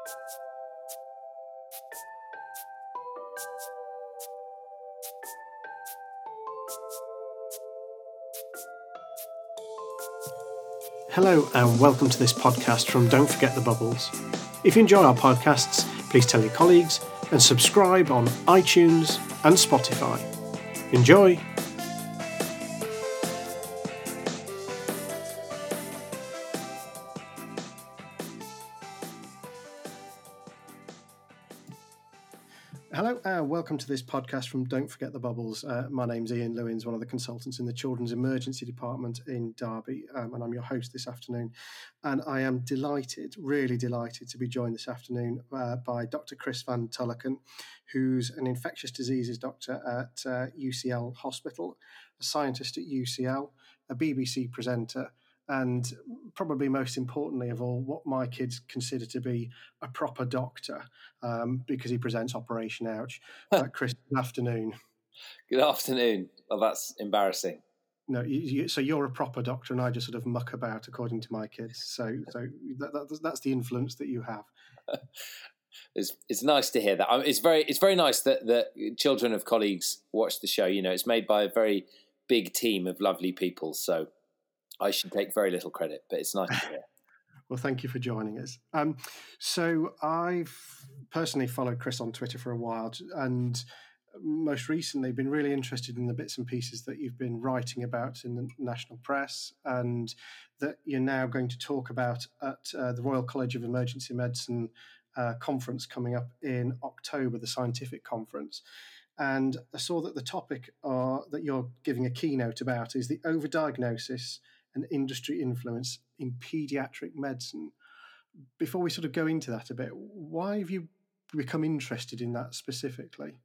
Hello and welcome to this podcast from Don't Forget the Bubbles. If you enjoy our podcasts, please tell your colleagues and subscribe on iTunes and Spotify. Enjoy! Hello and welcome to this podcast from Don't Forget the Bubbles. My name's Ian Lewins, one of the consultants in the Children's Emergency Department in Derby, and I'm your host this afternoon. And I am delighted, really delighted to be joined this afternoon by Dr. Chris Van Tulleken, who's an infectious diseases doctor at UCL Hospital, a scientist at UCL, a BBC presenter, and probably most importantly of all, what my kids consider to be a proper doctor, because he presents Operation Ouch. Chris, good afternoon. Good afternoon. Well, that's embarrassing. No, so you're a proper doctor, and I just sort of muck about according to my kids. So that's the influence that you have. It's nice to hear that. It's very nice that children of colleagues watch the show. You know, it's made by a very big team of lovely people. So I should take very little credit, but it's nice to hear. Well, thank you for joining us. So I've personally followed Chris on Twitter for a while, and most recently been really interested in the bits and pieces that you've been writing about in the national press, and that you're now going to talk about at the Royal College of Emergency Medicine conference coming up in October, the scientific conference. And I saw that the topic that you're giving a keynote about is the overdiagnosis and industry influence in paediatric medicine. Before we sort of go into that a bit, why have you become interested in that specifically?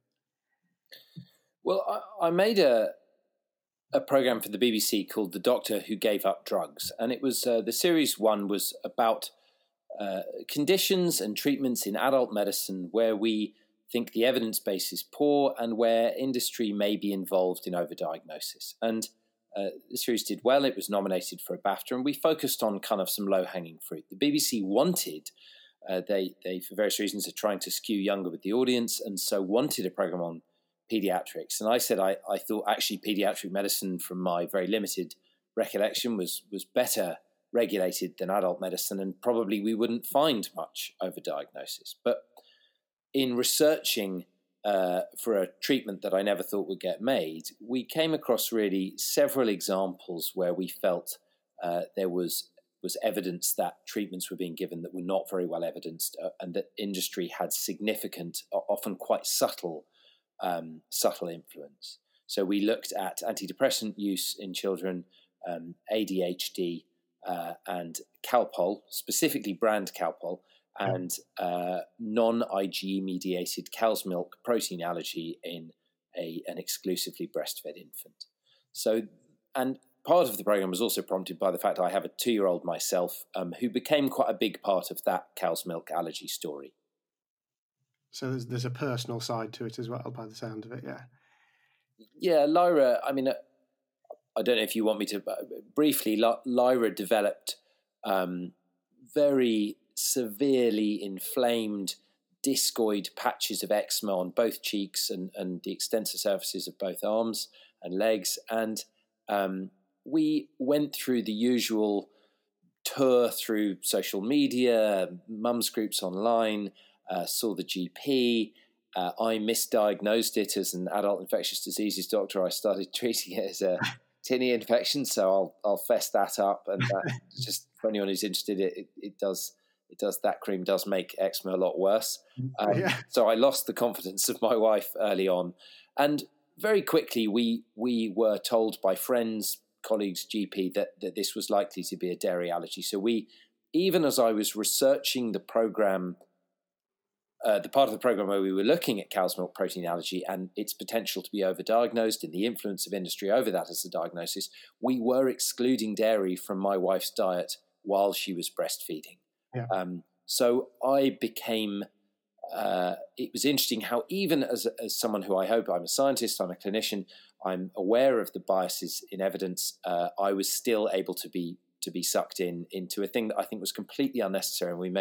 Well, I made a program for the BBC called The Doctor Who Gave Up Drugs, and it was the series one was about conditions and treatments in adult medicine where we think the evidence base is poor and where industry may be involved in overdiagnosis. And the series did well. It was nominated for a BAFTA, and we focused on kind of some low-hanging fruit. The BBC wanted, they for various reasons are trying to skew younger with the audience, and so wanted a program on pediatrics. And I said I thought actually pediatric medicine, from my very limited recollection, was better regulated than adult medicine, and probably we wouldn't find much overdiagnosis. But in researching for a treatment that I never thought would get made, we came across really several examples where we felt there was evidence that treatments were being given that were not very well evidenced, and that industry had significant, often quite subtle influence. So we looked at antidepressant use in children, ADHD, and Calpol, specifically brand Calpol, and non-IgE mediated cow's milk protein allergy in an exclusively breastfed infant. So, and part of the program was also prompted by the fact that I have a 2-year-old myself, who became quite a big part of that cow's milk allergy story. So there's a personal side to it as well, by the sound of it, yeah. Yeah, Lyra, I mean, I don't know if you want me to briefly, Lyra developed very severely inflamed discoid patches of eczema on both cheeks and the extensor surfaces of both arms and legs. And we went through the usual tour through social media, mums groups online, saw the GP. I misdiagnosed it as an adult infectious diseases doctor. I started treating it as a tinea infection, so I'll fess that up. And just for anyone who's interested, it does that cream does make eczema a lot worse. So I lost the confidence of my wife early on, and very quickly we were told by friends, colleagues, GP that this was likely to be a dairy allergy. So even as I was researching the program, the part of the program where we were looking at cow's milk protein allergy and its potential to be overdiagnosed and the influence of industry over that as a diagnosis, we were excluding dairy from my wife's diet while she was breastfeeding. Yeah. So I became, it was interesting how even as someone who I hope, I'm a scientist, I'm a clinician, I'm aware of the biases in evidence, I was still able to be sucked into a thing that I think was completely unnecessary. And we made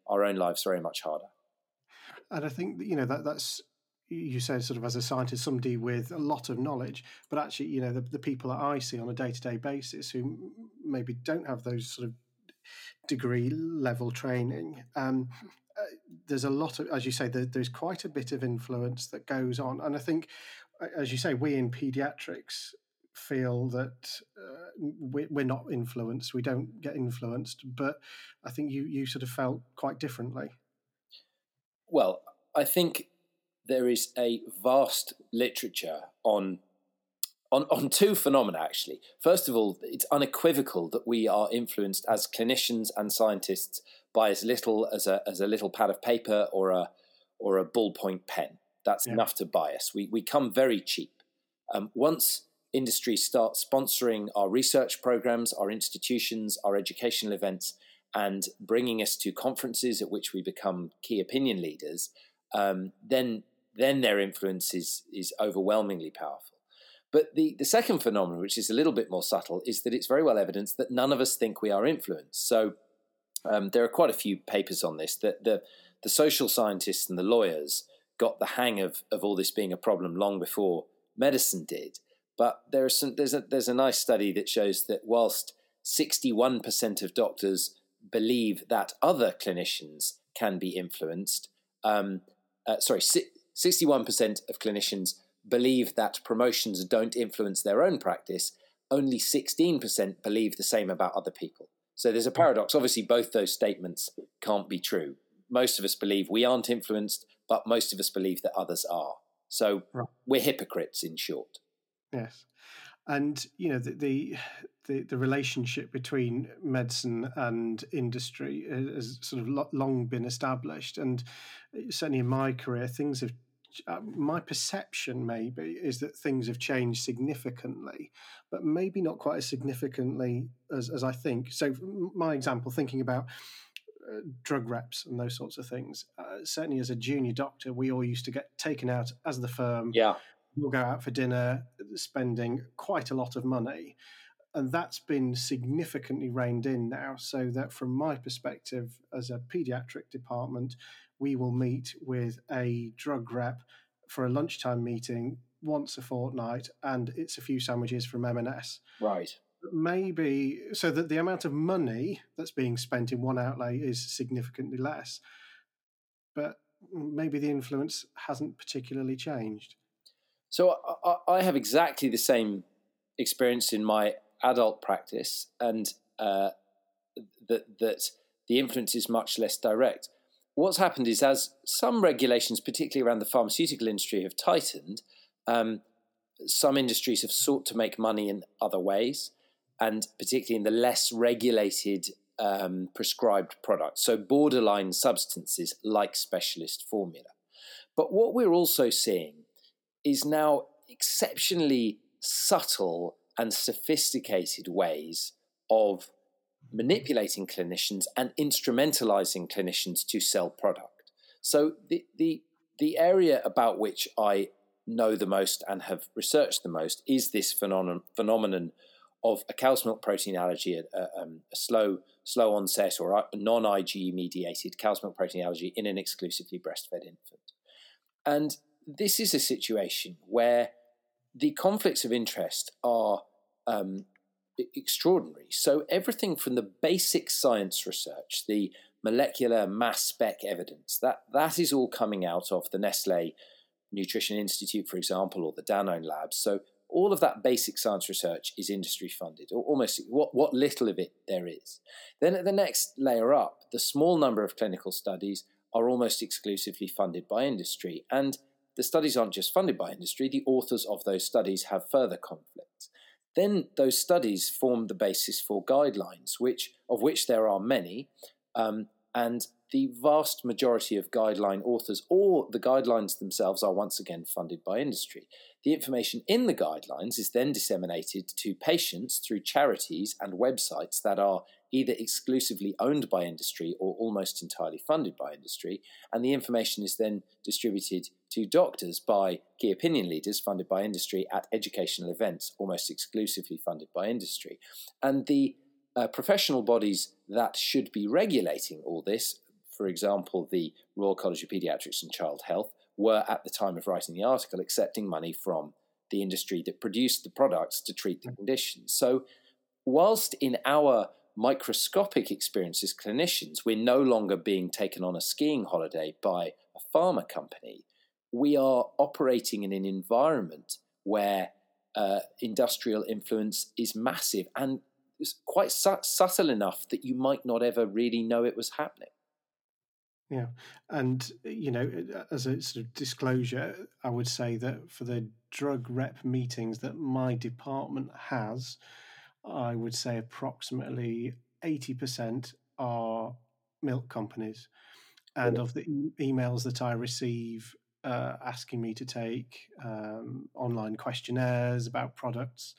our own lives very much harder. And I think, that's, you said sort of as a scientist, somebody with a lot of knowledge, but actually, the people that I see on a day-to-day basis who maybe don't have those sort of degree level training, there's a lot of, as you say, there's quite a bit of influence that goes on. And I think, as you say, we in pediatrics feel that we're not influenced, we don't get influenced, but I think you sort of felt quite differently. Well, I think there is a vast literature on two phenomena, actually. First of all, it's unequivocal that we are influenced as clinicians and scientists by as little as a little pad of paper or a ballpoint pen. That's enough to buy us. We come very cheap. Once industry starts sponsoring our research programs, our institutions, our educational events, and bringing us to conferences at which we become key opinion leaders, then their influence is overwhelmingly powerful. But the second phenomenon, which is a little bit more subtle, is that it's very well evidenced that none of us think we are influenced. So there are quite a few papers on this, that the social scientists and the lawyers got the hang of all this being a problem long before medicine did. But there's a nice study that shows that whilst 61% of doctors believe that other clinicians can be influenced, 61% of clinicians believe that promotions don't influence their own practice, only 16% believe the same about other people. So there's a paradox. Obviously, both those statements can't be true. Most of us believe we aren't influenced, but most of us believe that others are. So we're hypocrites, in short. Yes. And, the relationship between medicine and industry has sort of long been established. And certainly in my career, things have, my perception maybe is that things have changed significantly, but maybe not quite as significantly as I think. So my example, thinking about drug reps and those sorts of things, certainly as a junior doctor, we all used to get taken out as the firm. Yeah. We'll go out for dinner, spending quite a lot of money. And that's been significantly reined in now, so that from my perspective as a paediatric department, we will meet with a drug rep for a lunchtime meeting once a fortnight, and it's a few sandwiches from M&S. Right. Maybe so that the amount of money that's being spent in one outlay is significantly less, but maybe the influence hasn't particularly changed. So I have exactly the same experience in my adult practice, and that the influence is much less direct. What's happened is, as some regulations, particularly around the pharmaceutical industry, have tightened, some industries have sought to make money in other ways, and particularly in the less regulated prescribed products, so borderline substances like specialist formula. But what we're also seeing is now exceptionally subtle and sophisticated ways of manipulating clinicians and instrumentalizing clinicians to sell product. So the area about which I know the most and have researched the most is this phenomenon of a cow's milk protein allergy, a slow onset or a non-IgE mediated cow's milk protein allergy in an exclusively breastfed infant. And this is a situation where the conflicts of interest are extraordinary. So everything from the basic science research, the molecular mass spec evidence, that is all coming out of the Nestlé Nutrition Institute, for example, or the Danone labs. So all of that basic science research is industry funded, or almost what little of it there is. Then at the next layer up, the small number of clinical studies are almost exclusively funded by industry. And the studies aren't just funded by industry, the authors of those studies have further conflicts. Then those studies form the basis for guidelines, of which there are many, and the vast majority of guideline authors or the guidelines themselves are once again funded by industry. The information in the guidelines is then disseminated to patients through charities and websites that are either exclusively owned by industry or almost entirely funded by industry, and the information is then distributed to doctors by key opinion leaders funded by industry at educational events almost exclusively funded by industry. And the professional bodies that should be regulating all this, for example, the Royal College of Paediatrics and Child Health were, at the time of writing the article, accepting money from the industry that produced the products to treat the condition. So whilst in our microscopic experience as clinicians, we're no longer being taken on a skiing holiday by a pharma company, we are operating in an environment where industrial influence is massive and is quite subtle enough that you might not ever really know it was happening. Yeah. And, as a sort of disclosure, I would say that for the drug rep meetings that my department has, I would say approximately 80% are milk companies. And of the emails that I receive asking me to take online questionnaires about products,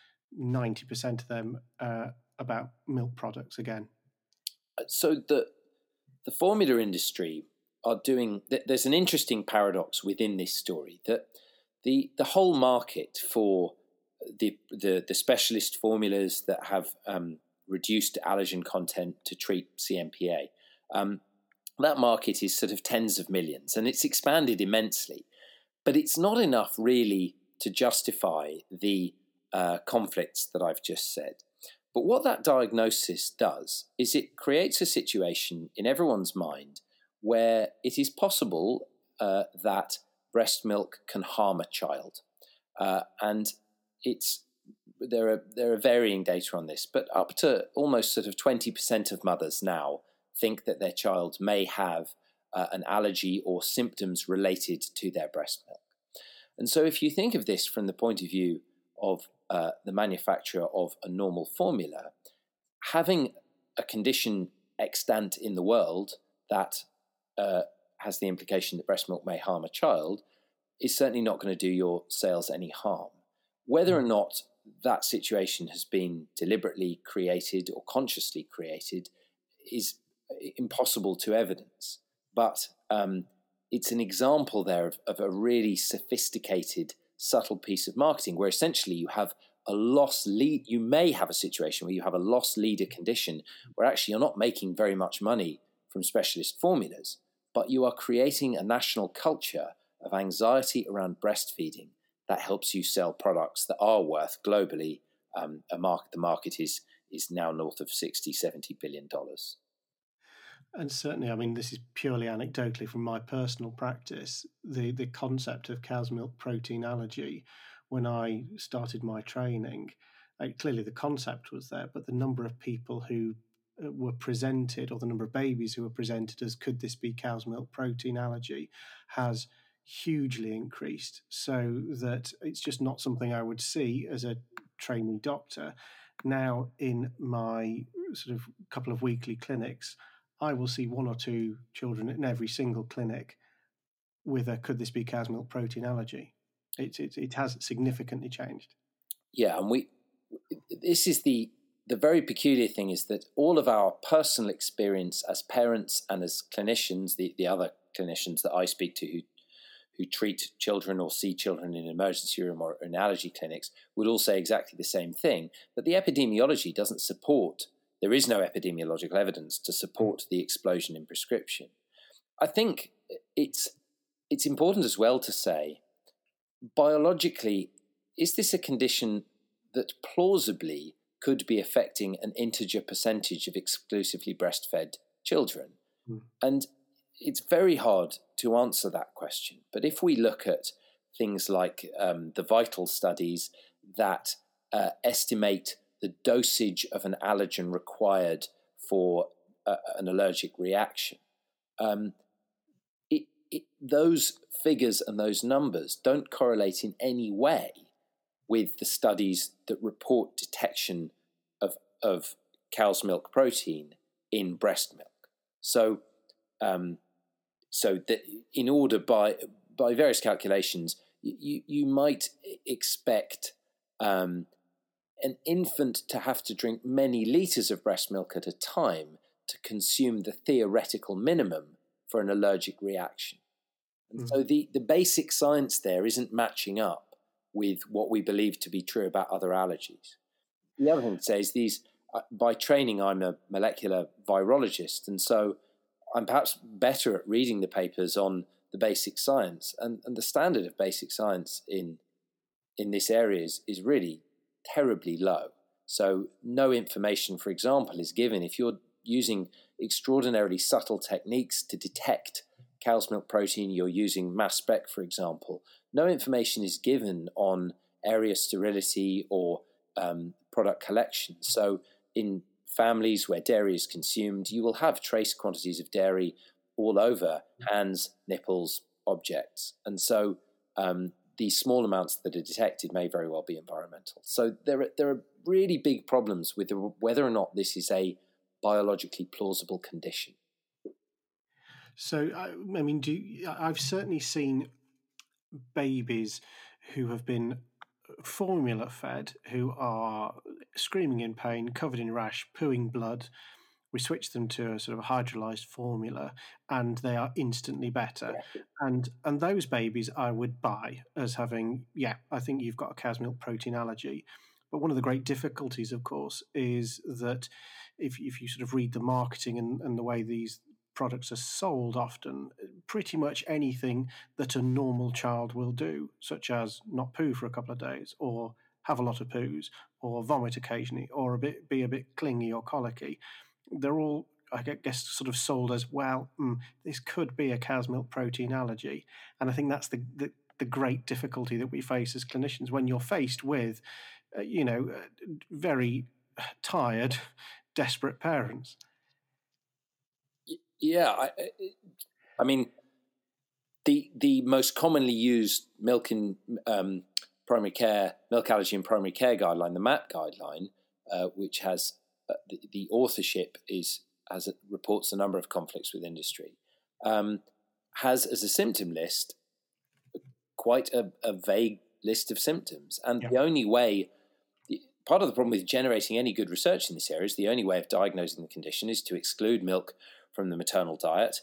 90% of them about milk products again. So the formula industry are doing. There's an interesting paradox within this story that the whole market for the specialist formulas that have reduced allergen content to treat CMPA, that market is sort of tens of millions, and it's expanded immensely. But it's not enough really to justify the conflicts that I've just said. But what that diagnosis does is it creates a situation in everyone's mind where it is possible that breast milk can harm a child. And there are varying data on this, but up to almost sort of 20% of mothers now think that their child may have an allergy or symptoms related to their breast milk. And so if you think of this from the point of view of the manufacturer of a normal formula, having a condition extant in the world that has the implication that breast milk may harm a child is certainly not going to do your sales any harm. Whether or not that situation has been deliberately created or consciously created is impossible to evidence. But it's an example there of a really sophisticated, subtle piece of marketing where essentially you have a loss lead. You may have a situation where you have a loss leader condition where actually you're not making very much money from specialist formulas, but you are creating a national culture of anxiety around breastfeeding that helps you sell products that are worth globally. The market is now north of $60-70 billion. And certainly, I mean, this is purely anecdotally from my personal practice. The concept of cow's milk protein allergy, when I started my training, clearly the concept was there, but the number of people who were presented, or the number of babies who were presented as could this be cow's milk protein allergy, has hugely increased, so that it's just not something I would see as a trainee doctor. Now, in my sort of couple of weekly clinics, I will see one or two children in every single clinic with a could this be cow's milk protein allergy. It has significantly changed. Yeah, and this is the very peculiar thing is that all of our personal experience as parents and as clinicians, the other clinicians that I speak to who treat children or see children in an emergency room or in allergy clinics would all say exactly the same thing, that the epidemiology doesn't support. There is no epidemiological evidence to support the explosion in prescription. I think it's important as well to say, biologically, is this a condition that plausibly could be affecting an integer percentage of exclusively breastfed children? And it's very hard to answer that question. But if we look at things like the VITAL studies that estimate the dosage of an allergen required for an allergic reaction, those figures and those numbers don't correlate in any way with the studies that report detection of cow's milk protein in breast milk. So that in order by various calculations, you might expect an infant to have to drink many litres of breast milk at a time to consume the theoretical minimum for an allergic reaction. And so the basic science there isn't matching up with what we believe to be true about other allergies. The other thing to say is by training, I'm a molecular virologist, and so I'm perhaps better at reading the papers on the basic science, and the standard of basic science in this area is really terribly low. So no information, for example, is given if you're using extraordinarily subtle techniques to detect cow's milk protein. You're using mass spec, for example. No information is given on area sterility or product collection. So in families where dairy is consumed, you will have trace quantities of dairy all over hands, nipples, objects. And so these small amounts that are detected may very well be environmental. So there are really big problems with whether or not this is a biologically plausible condition. So, I mean, I've certainly seen babies who have been formula fed who are screaming in pain, covered in rash, pooing blood. We switch them to a sort of hydrolyzed formula and they are instantly better. Yeah. And those babies I would buy as having, I think you've got a cow's milk protein allergy. But one of the great difficulties, of course, is that if you sort of read the marketing and the way these products are sold, often pretty much anything that a normal child will do, such as not poo for a couple of days or have a lot of poos or vomit occasionally or be a bit clingy or colicky, they're all, I guess, sort of sold as, well, this could be a cow's milk protein allergy. And I think that's the great difficulty that we face as clinicians when you're faced with, very tired, desperate parents. Yeah, I mean, the most commonly used milk in primary care, milk allergy in primary care guideline, the MAP guideline, which has the authorship reports a number of conflicts with industry, has as a symptom list quite a vague list of symptoms, and the only way. Part of the problem with generating any good research in this area is the only way of diagnosing the condition is to exclude milk from the maternal diet,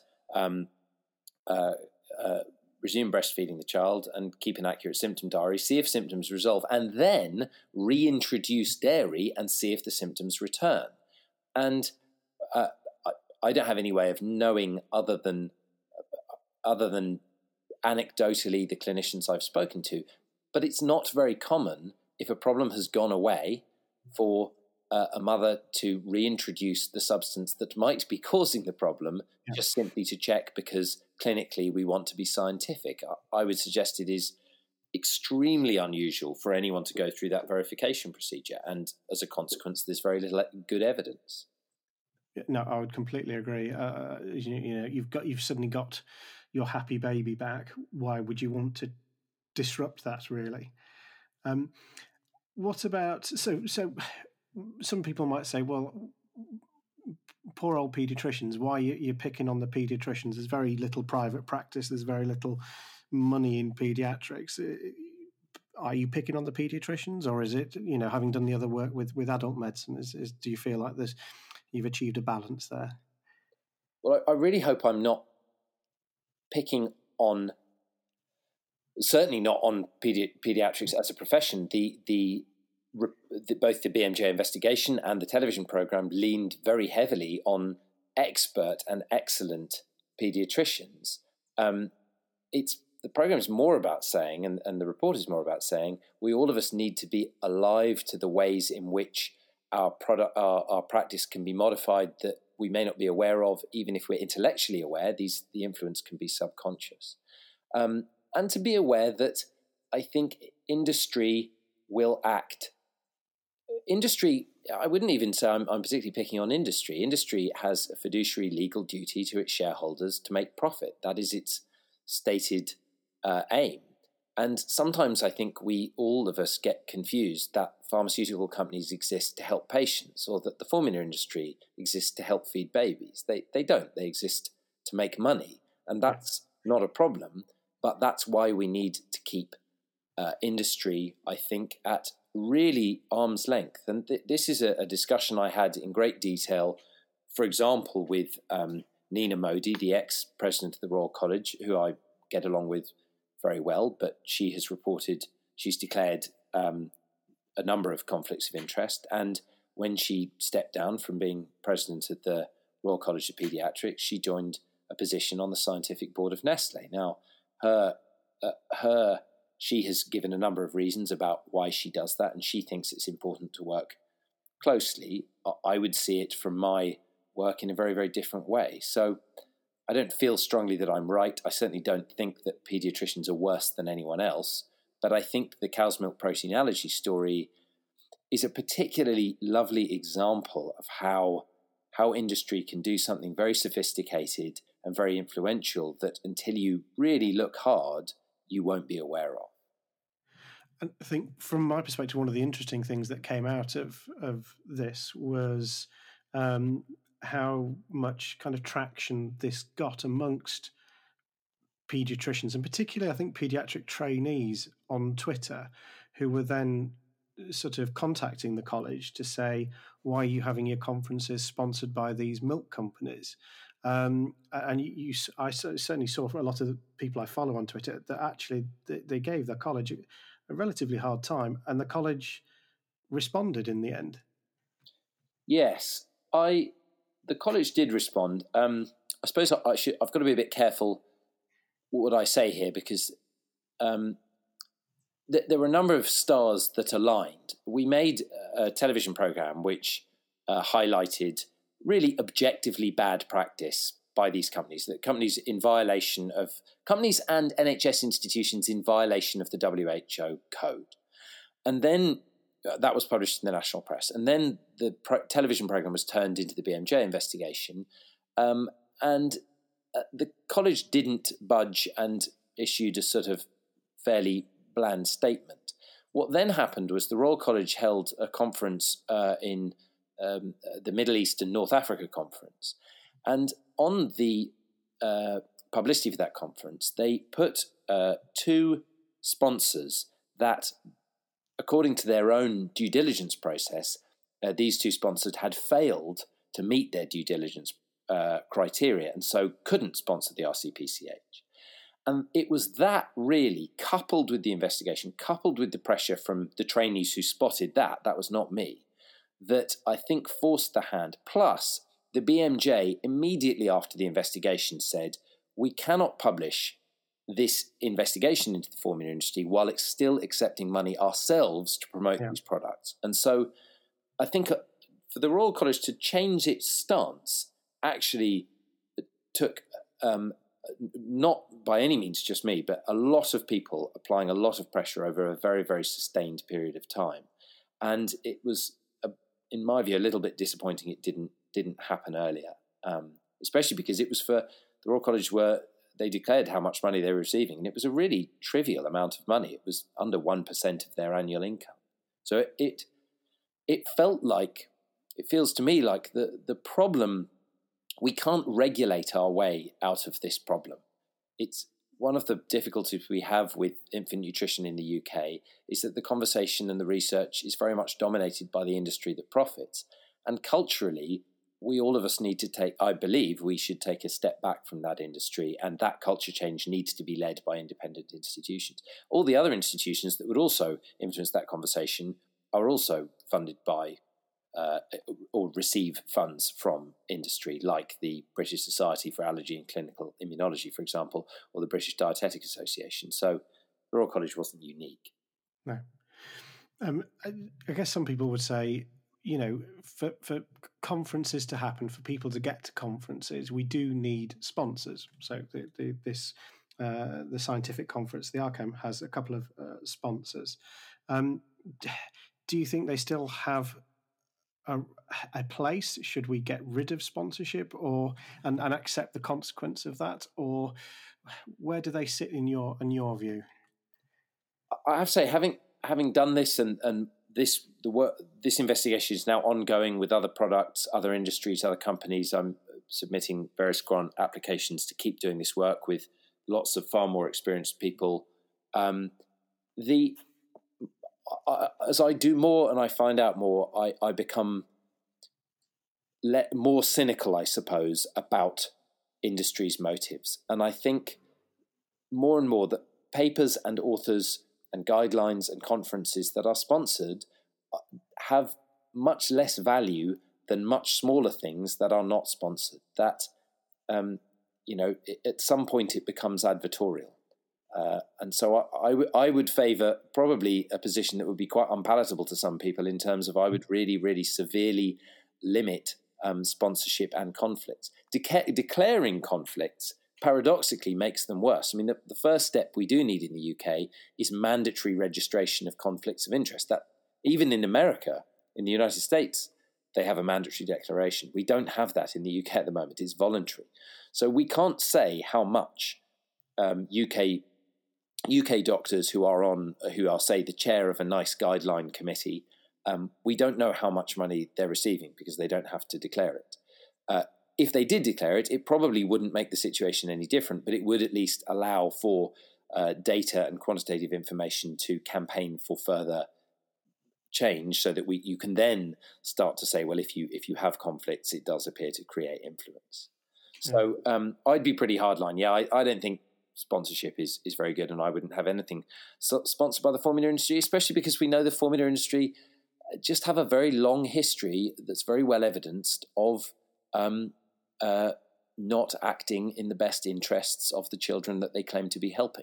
resume breastfeeding the child, and keep an accurate symptom diary, see if symptoms resolve, and then reintroduce dairy and see if the symptoms return. And I don't have any way of knowing other than anecdotally the clinicians I've spoken to, but it's not very common if a problem has gone away for a mother to reintroduce the substance that might be causing the problem, just simply to check because clinically we want to be scientific. I would suggest it is extremely unusual for anyone to go through that verification procedure, and as a consequence, there's very little good evidence. No, I would completely agree. You've suddenly got your happy baby back. Why would you want to disrupt that, really? What about so? Some people might say, well, poor old paediatricians. Why you're picking on the paediatricians? There's very little private practice. There's very little money in paediatrics. Are you picking on the paediatricians, or is it, having done the other work with adult medicine? Do you feel like you've achieved a balance there? Well, I really hope I'm not picking on. Certainly not on pediatrics as a profession. Both the BMJ investigation and the television program leaned very heavily on expert and excellent pediatricians. The program is more about saying, and the report is more about saying, we all of us need to be alive to the ways in which our practice can be modified that we may not be aware of, even if we're intellectually aware. The influence can be subconscious. And to be aware that I think industry will act. Industry, I wouldn't even say I'm particularly picking on industry. Industry has a fiduciary legal duty to its shareholders to make profit. That is its stated aim. And sometimes I think all of us get confused that pharmaceutical companies exist to help patients, or that the formula industry exists to help feed babies. They don't. They exist to make money. And that's not a problem. But that's why we need to keep industry, I think, at really arm's length. And this is a discussion I had in great detail, for example, with Nina Modi, the ex-president of the Royal College, who I get along with very well, but she's declared a number of conflicts of interest. And when she stepped down from being president of the Royal College of Paediatrics, she joined a position on the scientific board of Nestlé. Now, she has given a number of reasons about why she does that, and she thinks it's important to work closely. I would see it from my work in a very, very different way. So I don't feel strongly that I'm right. I certainly don't think that paediatricians are worse than anyone else. But I think the cow's milk protein allergy story is a particularly lovely example of how industry can do something very sophisticated and very influential that until you really look hard, you won't be aware of. And I think from my perspective, one of the interesting things that came out of this was how much kind of traction this got amongst paediatricians, and particularly I think paediatric trainees on Twitter, who were then sort of contacting the college to say, why are you having your conferences sponsored by these milk companies? And I certainly saw from a lot of the people I follow on Twitter that actually they gave the college a relatively hard time, and the college responded in the end. Yes, the college did respond. I suppose I've got to be a bit careful what I say here, because there were a number of stars that aligned. We made a television program which highlighted really objectively bad practice by these companies, that companies and NHS institutions in violation of the WHO code. And then that was published in the national press. And then the television program was turned into the BMJ investigation. And the college didn't budge and issued a sort of fairly bland statement. What then happened was the Royal College held a conference in the Middle East and North Africa conference. And on the publicity for that conference, they put two sponsors that, according to their own due diligence process, these two sponsors had failed to meet their due diligence criteria and so couldn't sponsor the RCPCH. And it was that really, coupled with the investigation, coupled with the pressure from the trainees who spotted that was not me, that I think forced the hand. Plus, the BMJ, immediately after the investigation, said, we cannot publish this investigation into the formula industry while it's still accepting money ourselves to promote these products. And so I think for the Royal College to change its stance actually took, not by any means just me, but a lot of people applying a lot of pressure over a very, very sustained period of time. And it was, in my view, a little bit disappointing it didn't happen earlier, especially because it was for the Royal College where they declared how much money they were receiving, and it was a really trivial amount of money. It was under 1% of their annual income. So it feels to me like the problem, we can't regulate our way out of this problem. It's one of the difficulties we have with infant nutrition in the UK is that the conversation and the research is very much dominated by the industry that profits. And culturally, all of us need to take, I believe we should take a step back from that industry, and that culture change needs to be led by independent institutions. All the other institutions that would also influence that conversation are also funded by or receive funds from industry, like the British Society for Allergy and Clinical Immunology, for example, or the British Dietetic Association. So the Royal College wasn't unique. No. I guess some people would say, for conferences to happen, for people to get to conferences, we do need sponsors. So the scientific conference, the ARCAM, has a couple of sponsors. Do you think they still have a place? Should we get rid of sponsorship and accept the consequence of that, or where do they sit in your view? I have to say, having done this and this investigation is now ongoing with other products, other industries, other companies. I'm submitting various grant applications to keep doing this work with lots of far more experienced people. As I do more and I find out more, I become more cynical, I suppose, about industry's motives. And I think more and more that papers and authors and guidelines and conferences that are sponsored have much less value than much smaller things that are not sponsored. That, at some point it becomes advertorial. And so I would favour probably a position that would be quite unpalatable to some people in terms of I would really, really severely limit sponsorship and conflicts. Declaring conflicts paradoxically makes them worse. I mean, the first step we do need in the UK is mandatory registration of conflicts of interest. That even in America, in the United States, they have a mandatory declaration. We don't have that in the UK at the moment. It's voluntary. So we can't say how much UK doctors who are, say, the chair of a NICE guideline committee, we don't know how much money they're receiving because they don't have to declare it. If they did declare it, it probably wouldn't make the situation any different, but it would at least allow for data and quantitative information to campaign for further change, so that you can then start to say, well, if you have conflicts, it does appear to create influence. So I'd be pretty hardline. Yeah, I don't think sponsorship is very good, and I wouldn't have anything sponsored by the formula industry, especially because we know the formula industry just have a very long history that's very well evidenced of not acting in the best interests of the children that they claim to be helping.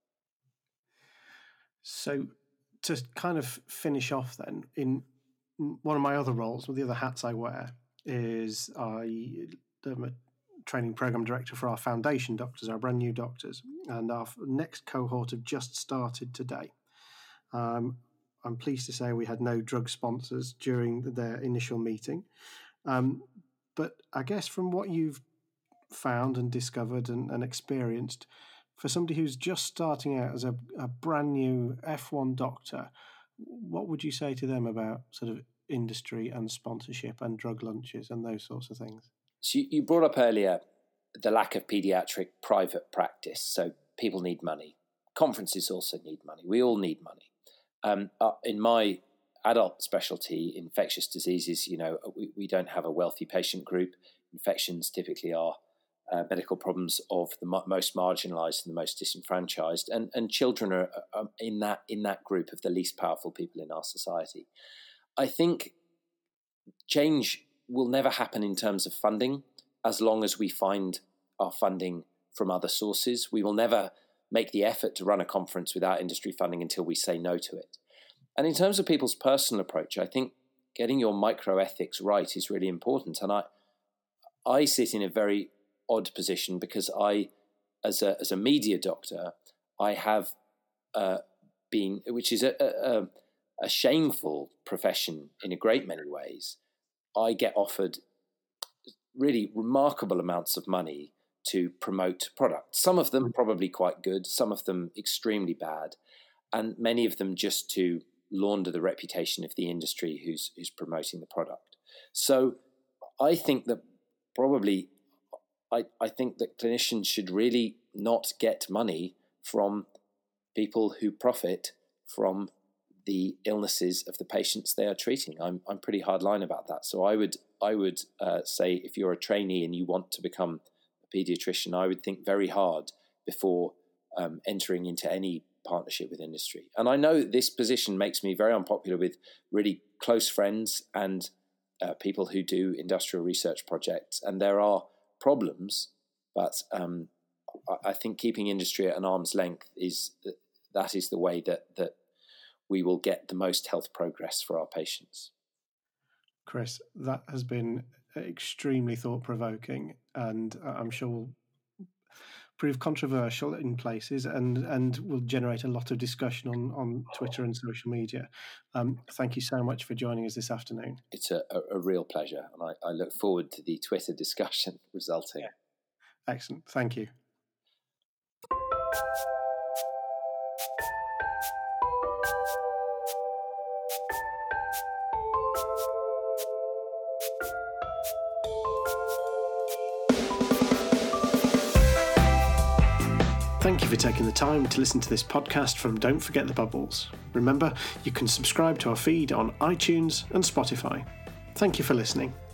So to kind of finish off then, in one of my other roles, one of the other hats I wear is I'm a training program director for our foundation doctors, our brand new doctors, and our next cohort have just started today. I'm pleased to say we had no drug sponsors during their initial meeting. But I guess from what you've found and discovered and experienced, for somebody who's just starting out as a brand new F1 doctor, what would you say to them about sort of industry and sponsorship and drug lunches and those sorts of things? So you brought up earlier the lack of paediatric private practice. So people need money. Conferences also need money. We all need money. In my adult specialty, infectious diseases, we don't have a wealthy patient group. Infections typically are medical problems of the most marginalised and the most disenfranchised, and children are in that group of the least powerful people in our society. I think change will never happen in terms of funding as long as we find our funding from other sources. We will never make the effort to run a conference without industry funding until we say no to it. And in terms of people's personal approach, I think getting your microethics right is really important. And I sit in a very odd position because I, as a media doctor, I have been, which is a shameful profession in a great many ways. I get offered really remarkable amounts of money to promote products. Some of them probably quite good, some of them extremely bad, and many of them just to launder the reputation of the industry who's promoting the product. So I think that probably I think that clinicians should really not get money from people who profit from the illnesses of the patients they are treating. I'm pretty hardline about that. So I would say if you're a trainee and you want to become a paediatrician, I would think very hard before entering into any partnership with industry. And I know this position makes me very unpopular with really close friends and people who do industrial research projects. And there are problems, but I think keeping industry at an arm's length is the way that we will get the most health progress for our patients. Chris, that has been extremely thought-provoking, and I'm sure will prove controversial in places and will generate a lot of discussion on Twitter and social media. Thank you so much for joining us this afternoon. It's a real pleasure, and I look forward to the Twitter discussion resulting. Yeah. Excellent. Thank you. Thank you for taking the time to listen to this podcast from Don't Forget the Bubbles. Remember, you can subscribe to our feed on iTunes and Spotify. Thank you for listening.